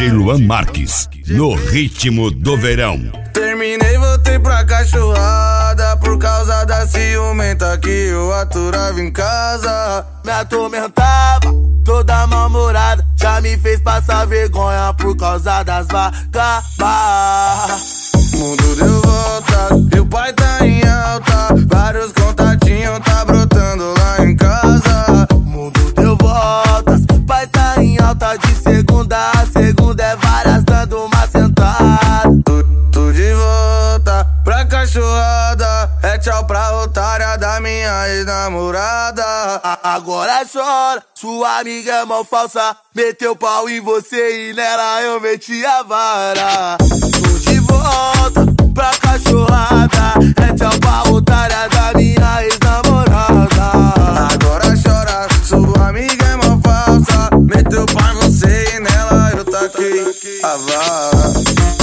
DJ Luan Marques, no ritmo do verão. Terminei, voltei pra cachorrada por causa da ciumenta que eu aturava em casa. Me atormentava, toda mal-humorada, já me fez passar vergonha por causa das vagabas. Mundo deu volta, e o pai tá em alta, vários contatinhos tá brotando lá em casa. Mundo deu voltas, pai tá em alta de segunda a segunda, é várias dando uma sentada. Tô de volta pra cachorrada, é tchau pra otária da minha ex-namorada. Agora chora, sua amiga é mó falsa, meteu pau em você e nela eu meti a vara. Tô de volta pra cachorrada, é tchau pra otária da minha ex-namorada. Agora chora, sua amiga é mó falsa, meteu pau em você e nela eu taquei a vara.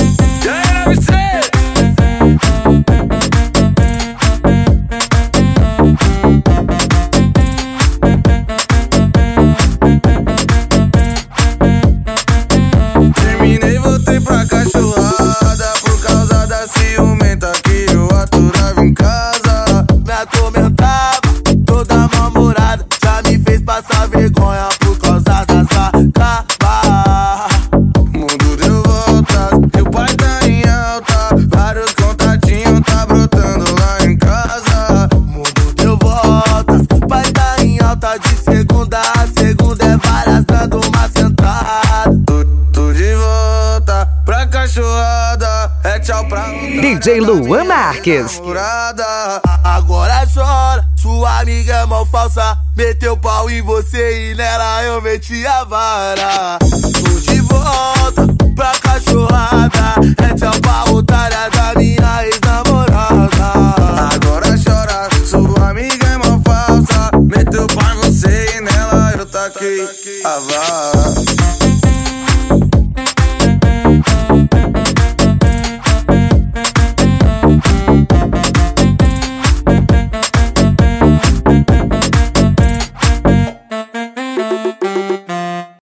Terminei, voltei pra cachorrada por causa da ciumenta que eu aturava em casa. Me atormentava, toda mal-humorada, já me fez passar vergonha por causa das vagabas. Mundo deu volta, e o pai tá em alta, vários contatinhos tá brotando lá em casa. Mundo deu voltas, pai tá em alta de segunda a segunda, é várias dando uma sentada. Tô de volta pra cachorrada, é tchau pra DJ Luan Marques. Agora chora, sua amiga é mó falsa, meteu pau em você e nela eu meti a vara. Tô de volta pra cachorrada, é tchau pra otária da minha ex-namorada. Agora chora, sua amiga é mó falsa, meteu pau em você e nela eu taquei a vara.